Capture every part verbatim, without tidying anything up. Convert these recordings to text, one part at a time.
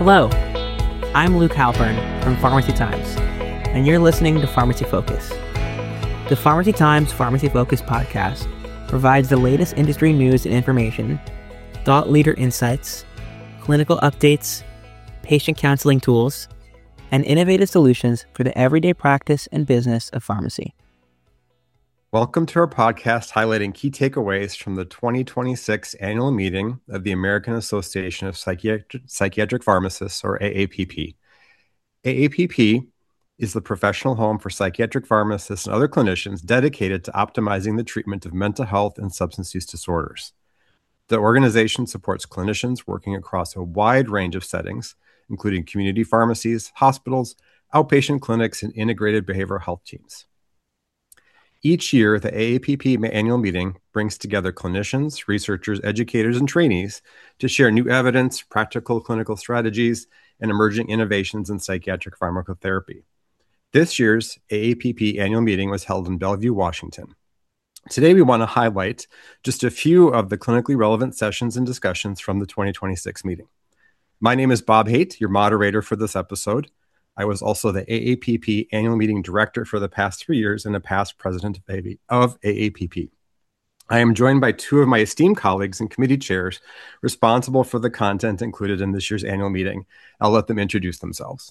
Hello, I'm Luke Halpern from Pharmacy Times, and you're listening to Pharmacy Focus. The Pharmacy Times Pharmacy Focus podcast provides the latest industry news and information, thought leader insights, clinical updates, patient counseling tools, and innovative solutions for the everyday practice and business of pharmacy. Welcome to our podcast highlighting key takeaways from the twenty twenty-six annual meeting of the American Association of Psychiatric, Psychiatric Pharmacists, or A A P P. A A P P is the professional home for psychiatric pharmacists and other clinicians dedicated to optimizing the treatment of mental health and substance use disorders. The organization supports clinicians working across a wide range of settings, including community pharmacies, hospitals, outpatient clinics, and integrated behavioral health teams. Each year, the A A P P annual meeting brings together clinicians, researchers, educators, and trainees to share new evidence, practical clinical strategies, and emerging innovations in psychiatric pharmacotherapy. This year's A A P P annual meeting was held in Bellevue, Washington. Today, we want to highlight just a few of the clinically relevant sessions and discussions from the twenty twenty-six meeting. My name is Bob Haight, your moderator for this episode. I was also the A A P P annual meeting director for the past three years and a past president of A A P P. I am joined by two of my esteemed colleagues and committee chairs responsible for the content included in this year's annual meeting. I'll let them introduce themselves.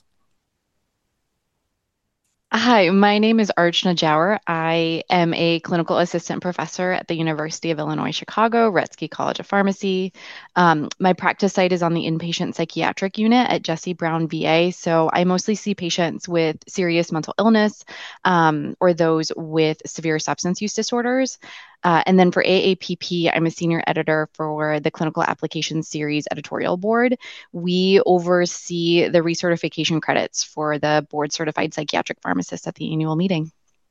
Hi, my name is Archana Jauer. I am a clinical assistant professor at the University of Illinois Chicago, Retzke College of Pharmacy. Um, my practice site is on the inpatient psychiatric unit at Jesse Brown V A, so I mostly see patients with serious mental illness um, or those with severe substance use disorders. Uh, and then for A A P P, I'm a senior editor for the Clinical Applications Series editorial board. We oversee the recertification credits for the board-certified psychiatric pharmacists at the annual meeting.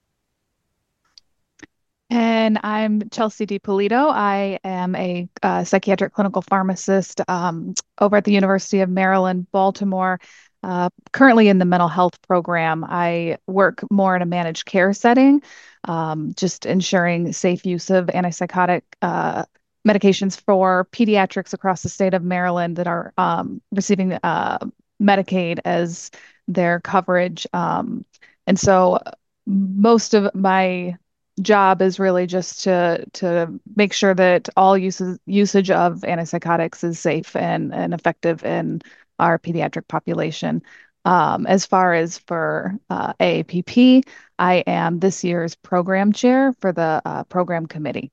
And I'm Chelsea DiPolito. I am a uh, psychiatric clinical pharmacist um, over at the University of Maryland, Baltimore. Uh, currently in the mental health program. I work more in a managed care setting, um, just ensuring safe use of antipsychotic uh, medications for pediatrics across the state of Maryland that are um, receiving uh, Medicaid as their coverage. Um, and so most of my job is really just to to make sure that all uses, usage of antipsychotics is safe and, and effective in our pediatric population. Um, as far as for uh, A A P P, I am this year's program chair for the uh, program committee.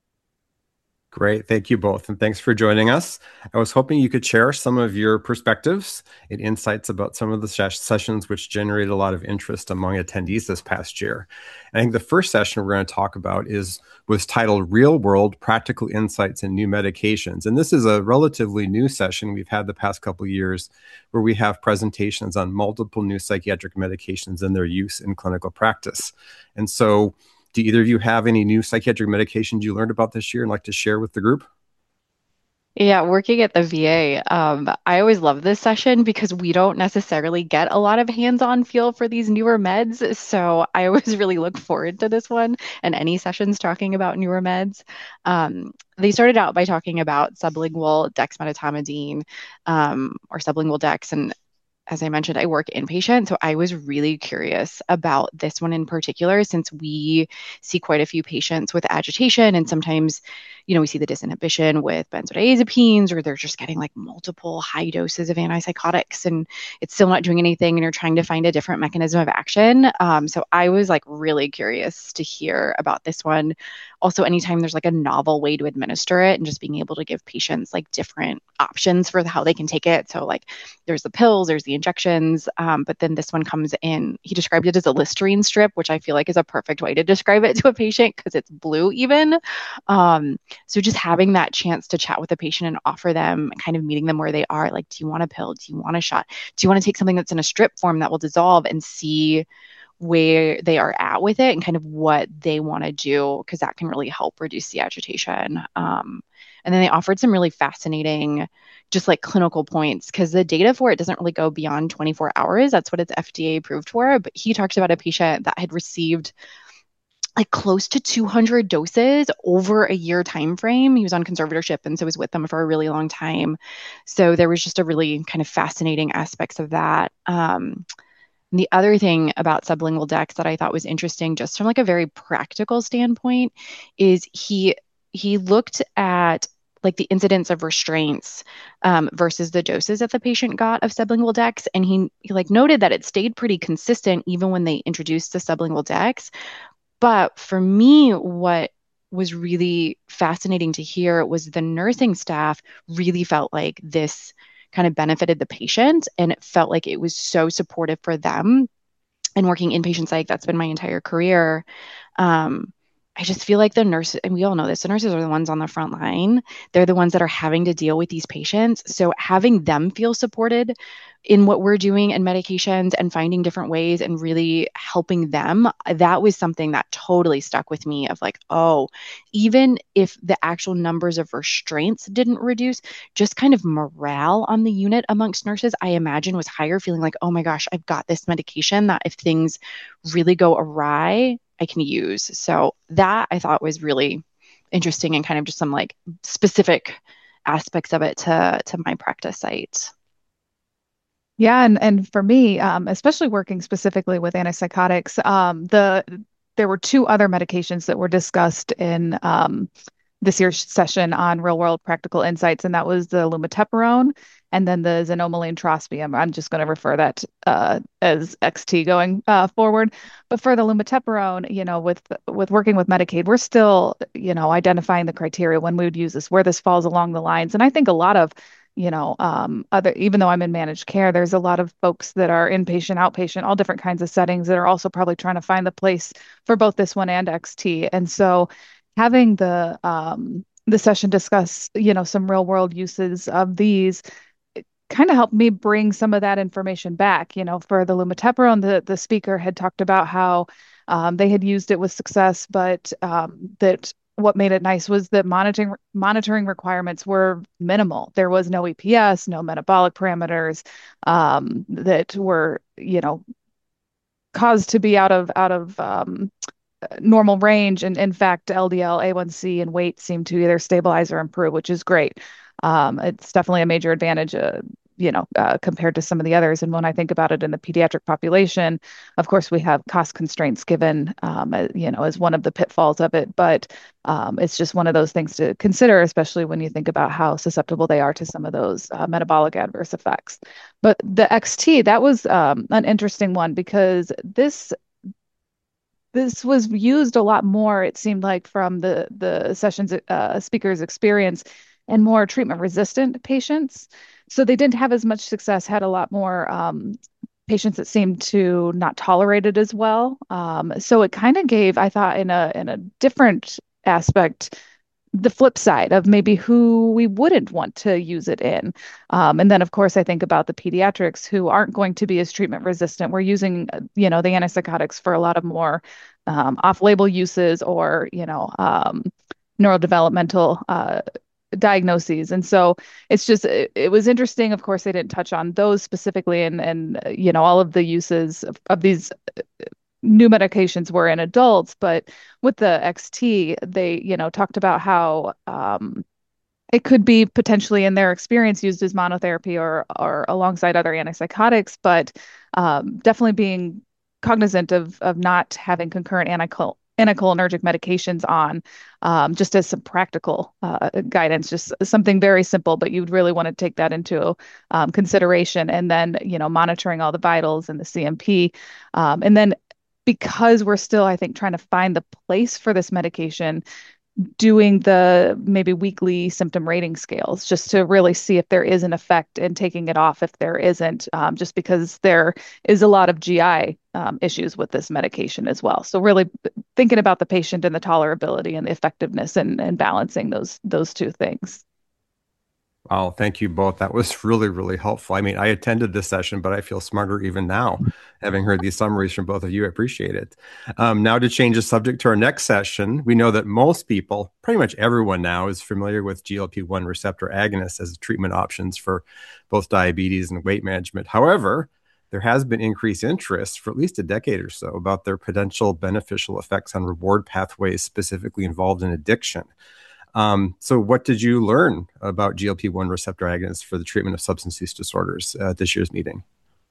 Great. Thank you both. And thanks for joining us. I was hoping you could share some of your perspectives and insights about some of the ses- sessions which generated a lot of interest among attendees this past year. And I think the first session we're going to talk about is was titled Real World Practical Insights in New Medications. And this is a relatively new session we've had the past couple of years where we have presentations on multiple new psychiatric medications and their use in clinical practice. And so do either of you have any new psychiatric medications you learned about this year and like to share with the group? Yeah, working at the V A, um, I always love this session because we don't necessarily get a lot of hands-on feel for these newer meds. So I always really look forward to this one and any sessions talking about newer meds. Um, they started out by talking about sublingual dexmedetomidine um, or sublingual dex, and as I mentioned, I work inpatient, so I was really curious about this one in particular, since we see quite a few patients with agitation, and sometimes, you know, we see the disinhibition with benzodiazepines, or they're just getting like multiple high doses of antipsychotics, and it's still not doing anything, and you're trying to find a different mechanism of action. Um, so I was like really curious to hear about this one. Also, anytime there's like a novel way to administer it and just being able to give patients like different options for how they can take it. So like there's the pills, there's the injections, um, but then this one comes in, he described it as a Listerine strip, which I feel like is a perfect way to describe it to a patient because it's blue even. Um, so just having that chance to chat with a patient and offer them, kind of meeting them where they are, like, do you want a pill? Do you want a shot? Do you want to take something that's in a strip form that will dissolve, and see where they are at with it and kind of what they want to do, because that can really help reduce the agitation. Um, and then they offered some really fascinating, just like clinical points, because the data for it doesn't really go beyond twenty-four hours. That's what it's F D A approved for. But he talked about a patient that had received like close to two hundred doses over a year time frame. He was on conservatorship and so was with them for a really long time. So there was just a really kind of fascinating aspects of that. Um, and the other thing about sublingual dex that I thought was interesting, just from like a very practical standpoint, is he he looked at like the incidence of restraints um, versus the doses that the patient got of sublingual dex, and he, he like noted that it stayed pretty consistent even when they introduced the sublingual dex. But for me, what was really fascinating to hear was the nursing staff really felt like this kind of benefited the patient, and it felt like it was so supportive for them. And working inpatient psych, that's been my entire career. Um, I just feel like the nurses, and we all know this, the nurses are the ones on the front line. They're the ones that are having to deal with these patients. So having them feel supported in what we're doing and medications and finding different ways and really helping them, that was something that totally stuck with me of like, oh, even if the actual numbers of restraints didn't reduce, just kind of morale on the unit amongst nurses, I imagine was higher, feeling like, oh my gosh, I've got this medication that if things really go awry, I can use. So that I thought was really interesting and kind of just some like specific aspects of it to to my practice site. Yeah, and and for me, um, especially working specifically with antipsychotics, um, the there were two other medications that were discussed in um, this year's session on real world practical insights, and that was the lumateperone and then the xanomeline trospium. I'm just going to refer that uh, as X T going uh, forward. But for the lumateperone, you know, with with working with Medicaid, we're still, you know, identifying the criteria when we would use this, where this falls along the lines. And I think a lot of you know, um, other, even though I'm in managed care, there's a lot of folks that are inpatient, outpatient, all different kinds of settings that are also probably trying to find the place for both this one and X T. And so having the um, the session discuss, you know, some real world uses of these kind of helped me bring some of that information back. You know, for the lumateperone, the the speaker had talked about how um, they had used it with success, but um, that what made it nice was that monitoring monitoring requirements were minimal. There was no E P S, no metabolic parameters um, that were, you know, caused to be out of out of um, normal range. And in fact, L D L, A one C, and weight seem to either stabilize or improve, which is great. Um, it's definitely a major advantage, uh, you know, uh, compared to some of the others. And when I think about it in the pediatric population, of course, we have cost constraints given, um, uh, you know, as one of the pitfalls of it. But um, it's just one of those things to consider, especially when you think about how susceptible they are to some of those uh, metabolic adverse effects. But the X T, that was um, an interesting one because this this was used a lot more, it seemed like, from the the session's uh, speaker's experience and more treatment resistant patients. So they didn't have as much success, had a lot more um, patients that seemed to not tolerate it as well. Um, so it kind of gave, I thought, in a in a different aspect, the flip side of maybe who we wouldn't want to use it in. Um, and then, of course, I think about the pediatrics who aren't going to be as treatment resistant. We're using, you know, the antipsychotics for a lot of more um, off-label uses or, you know, um, neurodevelopmental uh, diagnoses. And so it's just, it, it was interesting. Of course, they didn't touch on those specifically. And, and you know, all of the uses of, of these new medications were in adults, but with the X T, they, you know, talked about how um, it could be potentially in their experience used as monotherapy or or alongside other antipsychotics, but um, definitely being cognizant of of not having concurrent antichol anticholinergic medications on, um, just as some practical uh, guidance, just something very simple, but you'd really want to take that into um, consideration. And then, you know, monitoring all the vitals and the C M P, um, and then because we're still, I think, trying to find the place for this medication, doing the maybe weekly symptom rating scales just to really see if there is an effect and taking it off if there isn't, um, just because there is a lot of G I um, issues with this medication as well. So really thinking about the patient and the tolerability and the effectiveness and, and balancing those those two things. Wow, thank you both. That was really, really helpful. I mean, I attended this session, but I feel smarter even now, having heard these summaries from both of you. I appreciate it. Um, now to change the subject to our next session, we know that most people, pretty much everyone now, is familiar with G L P one receptor agonists as treatment options for both diabetes and weight management. However, there has been increased interest for at least a decade or so about their potential beneficial effects on reward pathways specifically involved in addiction. Um, so what did you learn about G L P one receptor agonists for the treatment of substance use disorders at this year's meeting?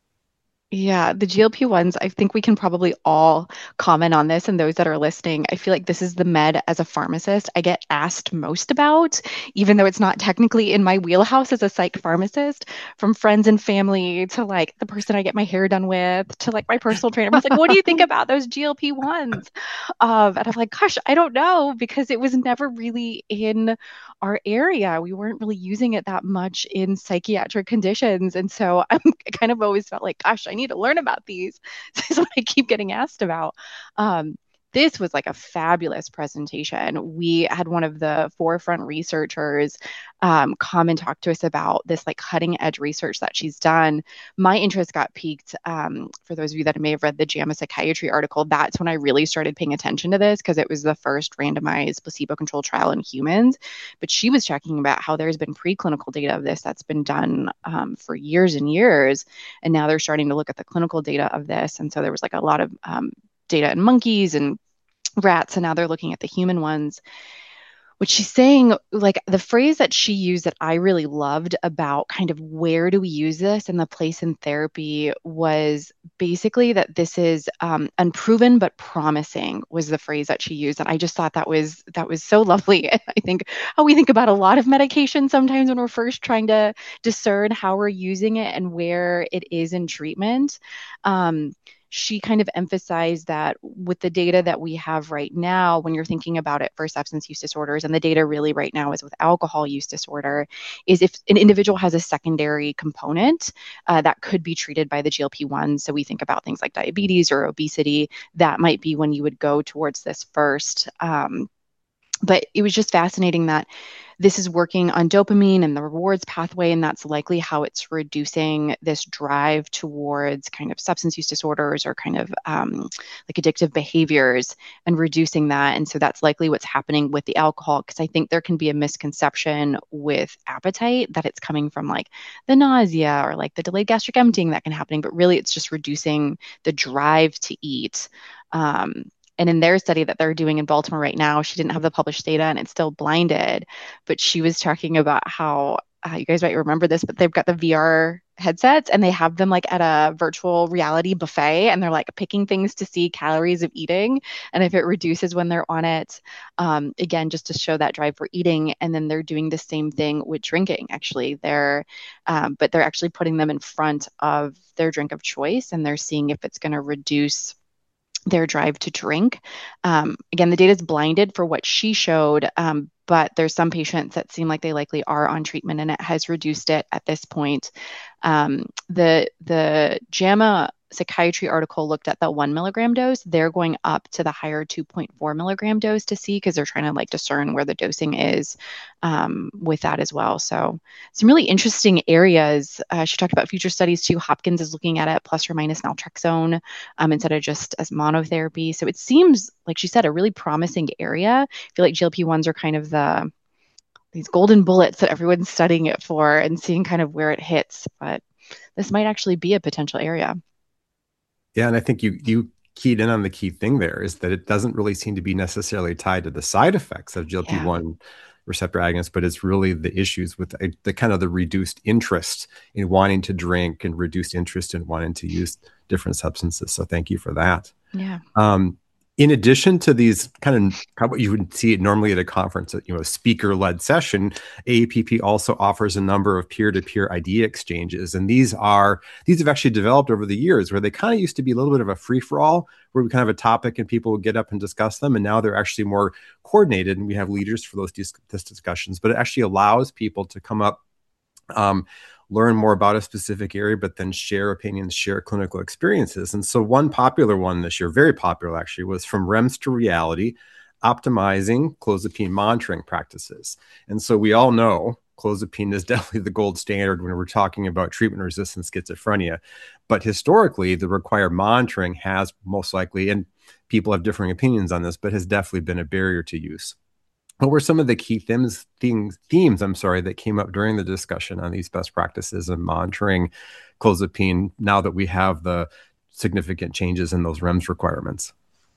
Yeah, the G L P ones, I think we can probably all comment on this, and those that are listening, I feel like this is the med as a pharmacist I get asked most about, even though it's not technically in my wheelhouse as a psych pharmacist, from friends and family to like the person I get my hair done with to like my personal trainer. I was like, what do you think about those G L P ones? Um, and I'm like, gosh, I don't know, because it was never really in our area. We weren't really using it that much in psychiatric conditions. And so I'm kind of always felt like, gosh, I need to learn about these. This is what I keep getting asked about. Um, this was like a fabulous presentation. We had one of the forefront researchers um, come and talk to us about this like cutting edge research that she's done. My interest got piqued. Um, for those of you that may have read the JAMA Psychiatry article, that's when I really started paying attention to this, because it was the first randomized placebo-controlled trial in humans. But she was talking about how there's been preclinical data of this that's been done um, for years and years. And now they're starting to look at the clinical data of this. And so there was like a lot of um, data in monkeys and rats, and now they're looking at the human ones. What she's saying, like the phrase that she used that I really loved about kind of where do we use this and the place in therapy, was basically that this is um, unproven but promising, was the phrase that she used. And I just thought that was that was so lovely. And I think how we think about a lot of medication sometimes when we're first trying to discern how we're using it and where it is in treatment. Um, she kind of emphasized that with the data that we have right now, when you're thinking about it for substance use disorders, and the data really right now is with alcohol use disorder, is if an individual has a secondary component uh, that could be treated by the G L P one. So we think about things like diabetes or obesity, that might be when you would go towards this first. Um, but it was just fascinating that this is working on dopamine and the rewards pathway, and that's likely how it's reducing this drive towards kind of substance use disorders or kind of um, like addictive behaviors and reducing that. And so that's likely what's happening with the alcohol, because I think there can be a misconception with appetite that it's coming from like the nausea or like the delayed gastric emptying that can happen, but really it's just reducing the drive to eat. Um, And in their study that they're doing in Baltimore right now, she didn't have the published data and it's still blinded, but she was talking about how, uh, you guys might remember this, but they've got the V R headsets and they have them like at a virtual reality buffet, and they're like picking things to see calories of eating. And if it reduces when they're on it, um, again, just to show that drive for eating. And then they're doing the same thing with drinking, actually. They're, um, but they're actually putting them in front of their drink of choice, and they're seeing if it's going to reduce their drive to drink. Um, again, the data is blinded for what she showed, um, but there's some patients that seem like they likely are on treatment and it has reduced it at this point. Um, the the JAMA Psychiatry article looked at the one milligram dose. They're going up to the higher two point four milligram dose to see, because they're trying to like discern where the dosing is um, with that as well. So some really interesting areas. Uh, she talked about future studies too. Hopkins is looking at it plus or minus naltrexone um, instead of just as monotherapy. So it seems, like she said, a really promising area. I feel like G L P ones are kind of the these golden bullets that everyone's studying it for and seeing kind of where it hits. But this might actually be a potential area. Yeah, and I think you you keyed in on the key thing there, is that it doesn't really seem to be necessarily tied to the side effects of G L P one yeah. receptor agonists, but it's really the issues with the, the kind of the reduced interest in wanting to drink and reduced interest in wanting to use different substances. So thank you for that. Yeah. Um, in addition to these kind of kind of what you would see normally at a conference, you know, a speaker-led session, A A P P also offers a number of peer-to-peer idea exchanges. And these are, these have actually developed over the years, where they kind of used to be a little bit of a free-for-all, where we kind of have a topic and people would get up and discuss them. And now they're actually more coordinated, and we have leaders for those dis- this discussions. But it actually allows people to come up, um, learn more about a specific area, but then share opinions, share clinical experiences. And so one popular one this year, very popular actually, was From R E M S to Reality, Optimizing Clozapine Monitoring Practices. And so we all know clozapine is definitely the gold standard when we're talking about treatment-resistant schizophrenia. But historically, the required monitoring has most likely, and people have differing opinions on this, but has definitely been a barrier to use. What were some of the key themes, themes, themes, I'm sorry, that came up during the discussion on these best practices and monitoring clozapine now that we have the significant changes in those REMS requirements?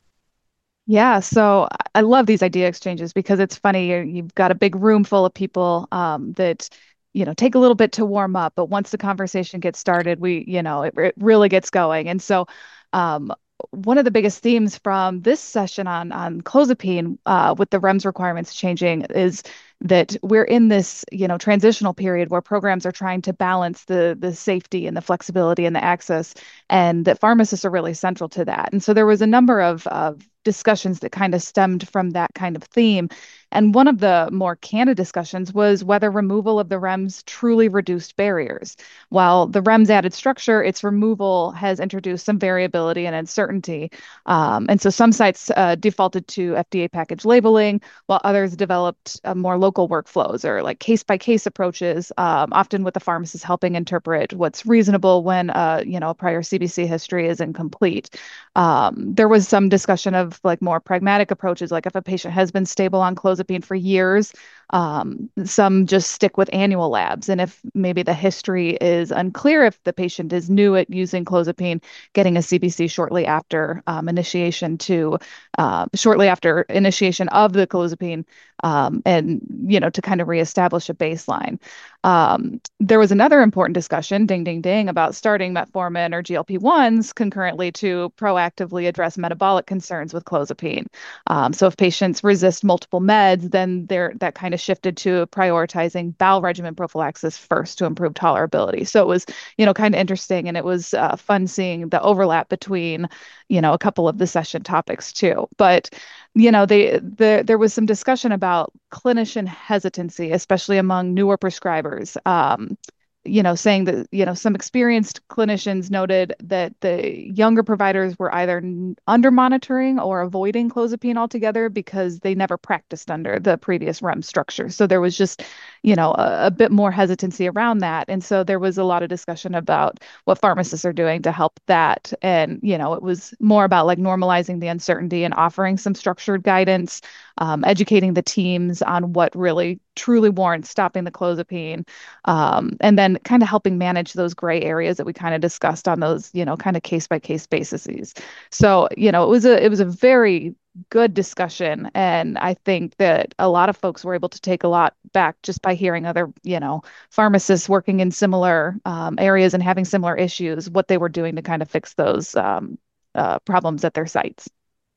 Yeah, so I love these idea exchanges because it's funny. you- You've got a big room full of people um, that, you know, take a little bit to warm up, but once the conversation gets started, we, you know, it, it really gets going. And so, um, one of the biggest themes from this session on on clozapine, uh, with the REMS requirements changing, is that we're in this, you know, transitional period where programs are trying to balance the the safety and the flexibility and the access, and that pharmacists are really central to that. And so there was a number of of discussions that kind of stemmed from that kind of theme. And one of the more candid discussions was whether removal of the REMS truly reduced barriers. While the REMS added structure, its removal has introduced some variability and uncertainty. Um, and so some sites uh, defaulted to F D A package labeling, while others developed uh, more local workflows or like case by case approaches, um, often with the pharmacist helping interpret what's reasonable when uh, you know, a prior C B C history is incomplete. Um, there was some discussion of like more pragmatic approaches, like if a patient has been stable on clozapine for years, um, some just stick with annual labs. And if maybe the history is unclear, if the patient is new at using clozapine, getting a C B C shortly after um, initiation to uh, shortly after initiation of the clozapine, um, and you know, to kind of reestablish a baseline. Um, there was another important discussion, ding, ding, ding, about starting metformin or G L P ones concurrently to proactively address metabolic concerns with clozapine. Um, so if patients resist multiple meds, then they're, that kind of shifted to prioritizing bowel regimen prophylaxis first to improve tolerability. So it was, you know, kind of interesting, and it was uh, fun seeing the overlap between, you know, a couple of the session topics too. But you know, they, the, there was some discussion about clinician hesitancy, especially among newer prescribers. Um, you know, saying that, you know, some experienced clinicians noted that the younger providers were either n- under monitoring or avoiding clozapine altogether because they never practiced under the previous REMS structure. So there was just, you know, a, a bit more hesitancy around that. And so there was a lot of discussion about what pharmacists are doing to help that. And, you know, it was more about like normalizing the uncertainty and offering some structured guidance, um, educating the teams on what really truly warrants stopping the clozapine, um, and then kind of helping manage those gray areas that we kind of discussed on those, you know, kind of case by case bases. So, you know, it was a it was a very good discussion, and I think that a lot of folks were able to take a lot back just by hearing other, you know, pharmacists working in similar um, areas and having similar issues, what they were doing to kind of fix those um, uh, problems at their sites.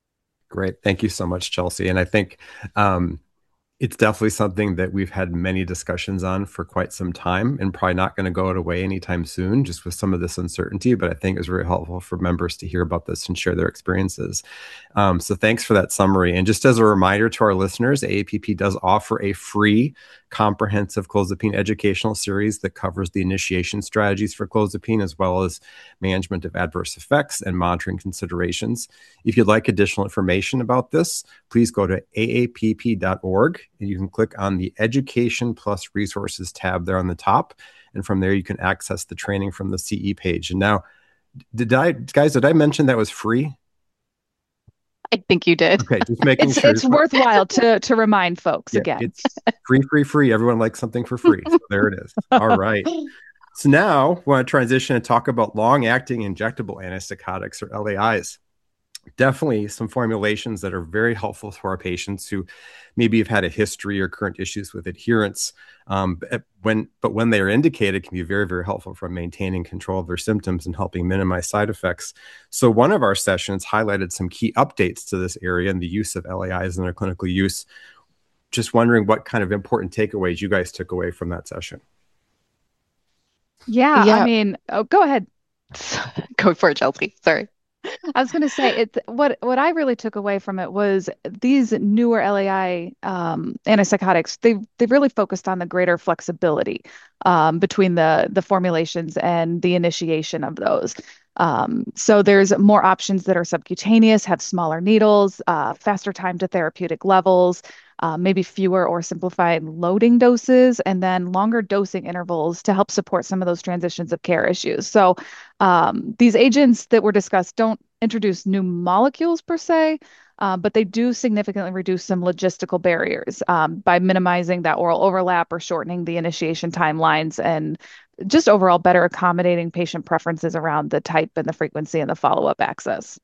Great. Thank you so much, Chelsea. And I think um, it's definitely something that we've had many discussions on for quite some time and probably not going to go away anytime soon, just with some of this uncertainty. But I think it's very helpful for members to hear about this and share their experiences. Um, so thanks for that summary. And just as a reminder to our listeners, A A P P does offer a free comprehensive clozapine educational series that covers the initiation strategies for clozapine, as well as management of adverse effects and monitoring considerations. If you'd like additional information about this, please go to A A P P dot org and you can click on the Education Plus Resources tab there on the top. And from there, you can access the training from the C E page. And now, did I, guys, did I mention that was free? I think you did. Okay, just making It's sure. it's worthwhile to to remind folks Yeah, again. it's free, free, free. Everyone likes something for free. So there it is. All right. So now we want to transition and talk about long-acting injectable antipsychotics, or L A Is. Definitely some formulations that are very helpful for our patients who maybe have had a history or current issues with adherence. Um, but when but when they are indicated, can be very, very helpful for maintaining control of their symptoms and helping minimize side effects. So one of our sessions highlighted some key updates to this area and the use of L A Is in their clinical use. Just wondering what kind of important takeaways you guys took away from that session. Yeah, Yeah. I mean, oh, go ahead. Go for it, Chelsea. Sorry. I was going to say it. What what I really took away from it was these newer L A I um, antipsychotics. They they really focused on the greater flexibility um, between the the formulations and the initiation of those. Um, so there's more options that are subcutaneous, have smaller needles, uh, faster time to therapeutic levels, uh, maybe fewer or simplified loading doses, and then longer dosing intervals to help support some of those transitions of care issues. So um, these agents that were discussed don't introduce new molecules per se, uh, but they do significantly reduce some logistical barriers um, by minimizing that oral overlap or shortening the initiation timelines and just overall better accommodating patient preferences around the type and the frequency and the follow-up access.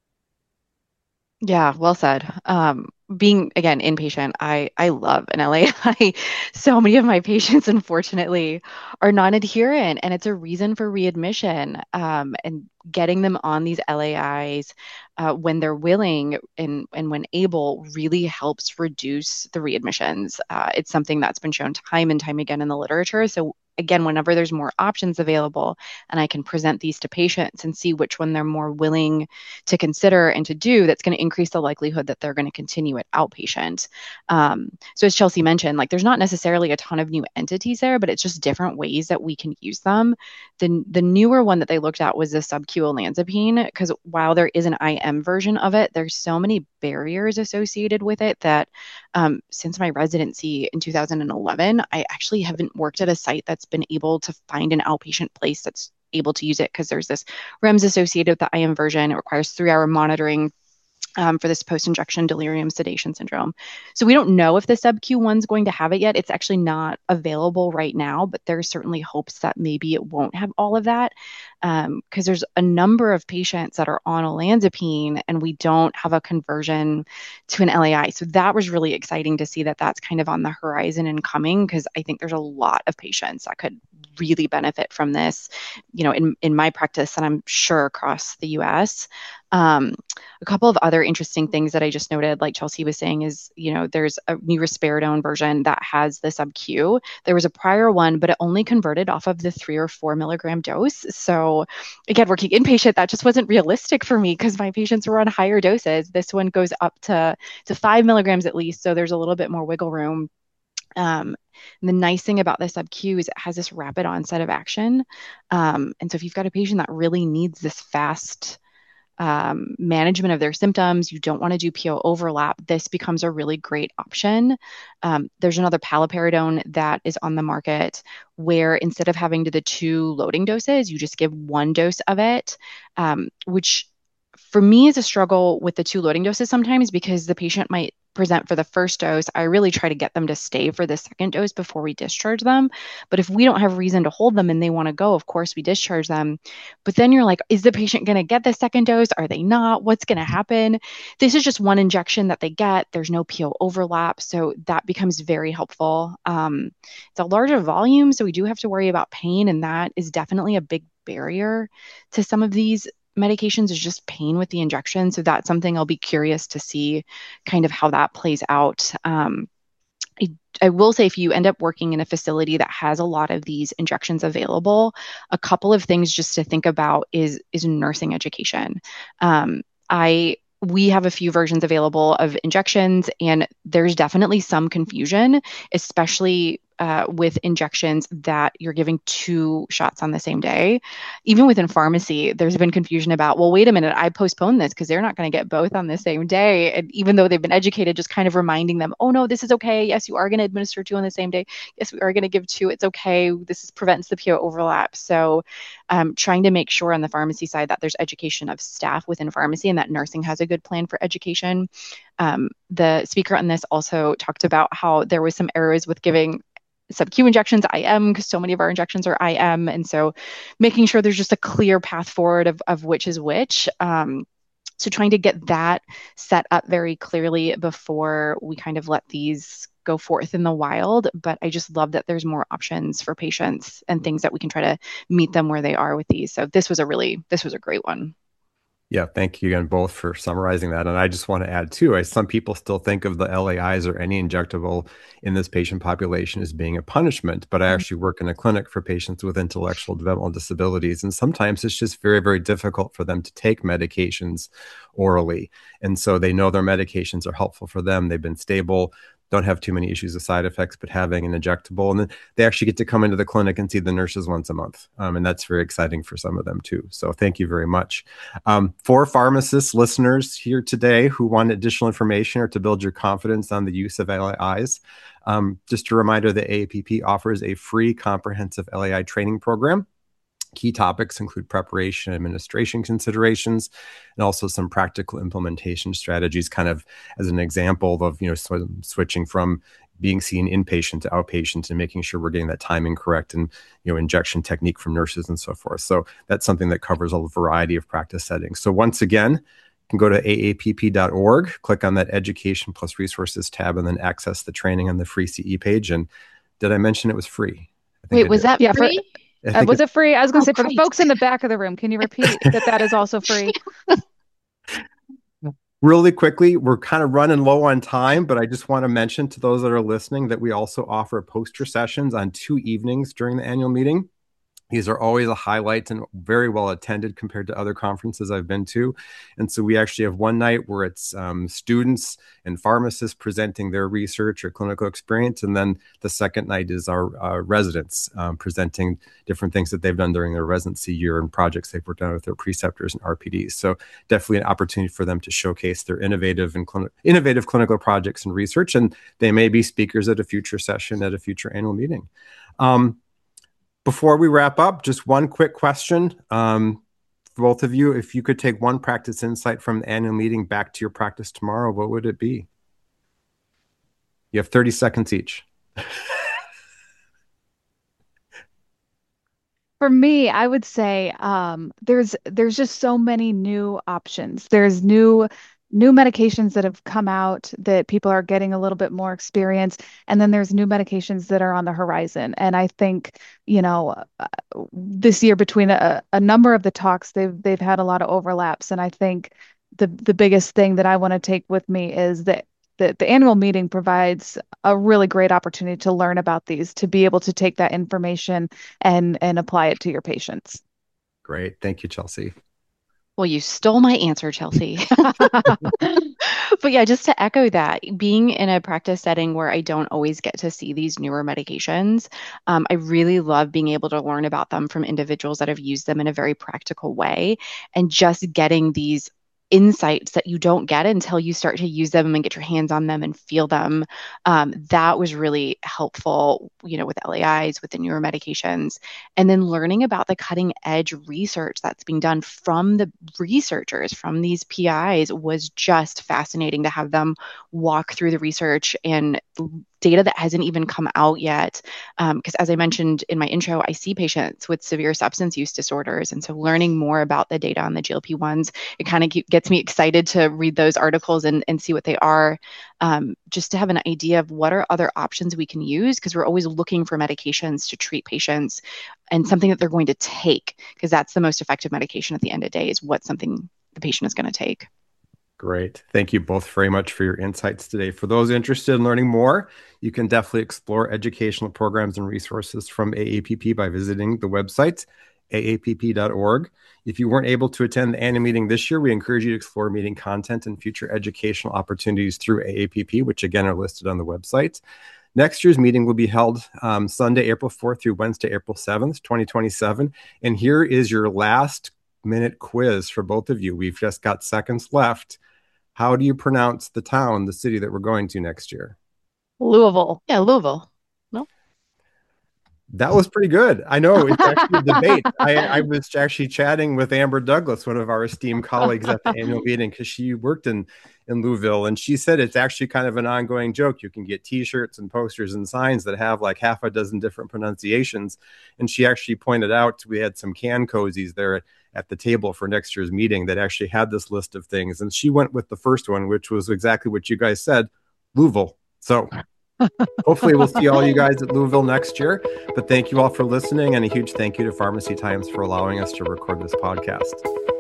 Yeah, well said. Um, being again inpatient, I I love an L A I. So many of my patients, unfortunately, are non-adherent, and it's a reason for readmission. Um, and getting them on these L A Is uh, when they're willing and and when able really helps reduce the readmissions. Uh, it's something that's been shown time and time again in the literature. So again, whenever there's more options available and I can present these to patients and see which one they're more willing to consider and to do, that's going to increase the likelihood that they're going to continue it outpatient. Um, so as Chelsea mentioned, like there's not necessarily a ton of new entities there, but it's just different ways that we can use them. The, the newer one that they looked at was the sub-Q olanzapine, because while there is an I M version of it, there's so many barriers associated with it that um, since my residency in two thousand eleven, I actually haven't worked at a site that's been able to find an outpatient place that's able to use it, because there's this R E M S associated with the I M version. It requires three-hour monitoring um, for this post-injection delirium sedation syndrome. So we don't know if the sub-Q one's going to have it yet. It's actually not available right now, but there's certainly hopes that maybe it won't have all of that, because um, there's a number of patients that are on olanzapine and we don't have a conversion to an L A I. So that was really exciting to see that that's kind of on the horizon and coming, because I think there's a lot of patients that could really benefit from this, you know, in, in my practice, and I'm sure across the U S. Um, a couple of other interesting things that I just noted, like Chelsea was saying, is, you know, there's a new risperidone version that has the sub-Q. There was a prior one, but it only converted off of the three or four milligram dose. So again, working inpatient, that just wasn't realistic for me because my patients were on higher doses. This one goes up to, to five milligrams at least. So there's a little bit more wiggle room. Um, and the nice thing about the sub-Q is it has this rapid onset of action. Um, and so if you've got a patient that really needs this fast um, management of their symptoms, you don't want to do P O overlap, this becomes a really great option. Um, there's another paliperidone that is on the market where instead of having to the two loading doses, you just give one dose of it, um, which for me is a struggle with the two loading doses sometimes, because the patient might present for the first dose. I really try to get them to stay for the second dose before we discharge them. But if we don't have reason to hold them and they want to go, of course we discharge them. But then you're like, is the patient going to get the second dose? Are they not? What's going to happen? This is just one injection that they get. There's no P O overlap. So that becomes very helpful. Um, it's a larger volume, so we do have to worry about pain. And that is definitely a big barrier to some of these medications, is just pain with the injection. So that's something I'll be curious to see kind of how that plays out. Um, I, I will say, if you end up working in a facility that has a lot of these injections available, a couple of things just to think about is, is nursing education. Um, I we have a few versions available of injections, and there's definitely some confusion, especially uh, with injections that you're giving two shots on the same day. Even within pharmacy, there's been confusion about, well, wait a minute, I postponed this because they're not going to get both on the same day. And even though they've been educated, just kind of reminding them, oh no, this is okay. Yes, you are going to administer two on the same day. Yes, we are going to give two. It's okay. This is, prevents the P O overlap. So um, trying to make sure on the pharmacy side that there's education of staff within pharmacy and that nursing has a good plan for education. Um, the speaker on this also talked about how there was some errors with giving sub-Q injections I M, because so many of our injections are I M. And so making sure there's just a clear path forward of, of which is which. Um, so trying to get that set up very clearly before we kind of let these go forth in the wild. But I just love that there's more options for patients and things that we can try to meet them where they are with these. So this was a really, this was a great one. Yeah, thank you again both for summarizing that. And I just want to add too, I, some people still think of the L A Is or any injectable in this patient population as being a punishment, but I actually work in a clinic for patients with intellectual developmental disabilities. And sometimes it's just very, very difficult for them to take medications orally. And so they know their medications are helpful for them. They've been stable, don't have too many issues of side effects, but having an injectable, and then they actually get to come into the clinic and see the nurses once a month. Um, and that's very exciting for some of them too. So thank you very much. Um, for pharmacists listeners here today who want additional information or to build your confidence on the use of L A Is, um, just a reminder that A A P P offers a free comprehensive L A I training program. Key topics include preparation and administration considerations, and also some practical implementation strategies, kind of as an example of, you know, sw- switching from being seen inpatient to outpatient and making sure we're getting that timing correct, and, you know, injection technique from nurses and so forth. So that's something that covers a variety of practice settings. So once again, you can go to A A P P dot org, click on that Education plus Resources tab, and then access the training on the free C E page. And did I mention it was free? I think Wait, was did. that Yeah, free? for, uh, was it free? I was going to Oh, say, for the great. folks in the back of the room, can you repeat that that is also free? Really quickly, we're kind of running low on time, but I just want to mention to those that are listening that we also offer poster sessions on two evenings during the annual meeting. These are always a highlight and very well attended compared to other conferences I've been to. And so we actually have one night where it's um, students and pharmacists presenting their research or clinical experience. And then the second night is our uh, residents um, presenting different things that they've done during their residency year and projects they've worked on with their preceptors and R P Ds. So definitely an opportunity for them to showcase their innovative and clin- innovative clinical projects and research. And they may be speakers at a future session at a future annual meeting. Um, Before we wrap up, just one quick question um, for both of you. If you could take one practice insight from the annual meeting back to your practice tomorrow, what would it be? You have thirty seconds each. For me, I would say um, there's there's just so many new options. There's new new medications that have come out that people are getting a little bit more experience, and then there's new medications that are on the horizon. And I think, you know, uh, this year between a, a number of the talks, they've they've had a lot of overlaps, and I think the the biggest thing that I want to take with me is that the, the annual meeting provides a really great opportunity to learn about these, to be able to take that information and and apply it to your patients. Great. Thank you, Chelsea. Well, you stole my answer, Chelsea. But yeah, just to echo that, being in a practice setting where I don't always get to see these newer medications, um, I really love being able to learn about them from individuals that have used them in a very practical way, and just getting these insights that you don't get until you start to use them and get your hands on them and feel them. Um, that was really helpful, you know, with L A Is, with the newer medications, and then learning about the cutting edge research that's being done from the researchers, from these P Is, was just fascinating to have them walk through the research and data that hasn't even come out yet. Because um, as I mentioned in my intro, I see patients with severe substance use disorders. And so learning more about the data on the G L P ones, it kind of gets me excited to read those articles and, and see what they are, um, just to have an idea of what are other options we can use, because we're always looking for medications to treat patients and something that they're going to take, because that's the most effective medication at the end of the day, is what something the patient is going to take. Great. Thank you both very much for your insights today. For those interested in learning more, you can definitely explore educational programs and resources from A A P P by visiting the website, A A P P dot org. If you weren't able to attend the annual meeting this year, we encourage you to explore meeting content and future educational opportunities through A A P P, which again are listed on the website. Next year's meeting will be held um, Sunday, April fourth through Wednesday, April seventh, twenty twenty-seven. And here is your last minute quiz for both of you. We've just got seconds left. How do you pronounce the town, the city that we're going to next year? Louisville. Yeah, Louisville. No. That was pretty good. I know it's actually a debate. I, I was actually chatting with Amber Douglas, one of our esteemed colleagues at the annual meeting, because she worked in, in Louisville, and she said it's actually kind of an ongoing joke. You can get T-shirts and posters and signs that have like half a dozen different pronunciations. And she actually pointed out we had some can cozies there at, at the table for next year's meeting that actually had this list of things. And she went with the first one, which was exactly what you guys said, Louisville. So hopefully we'll see all you guys at Louisville next year. But thank you all for listening, and a huge thank you to Pharmacy Times for allowing us to record this podcast.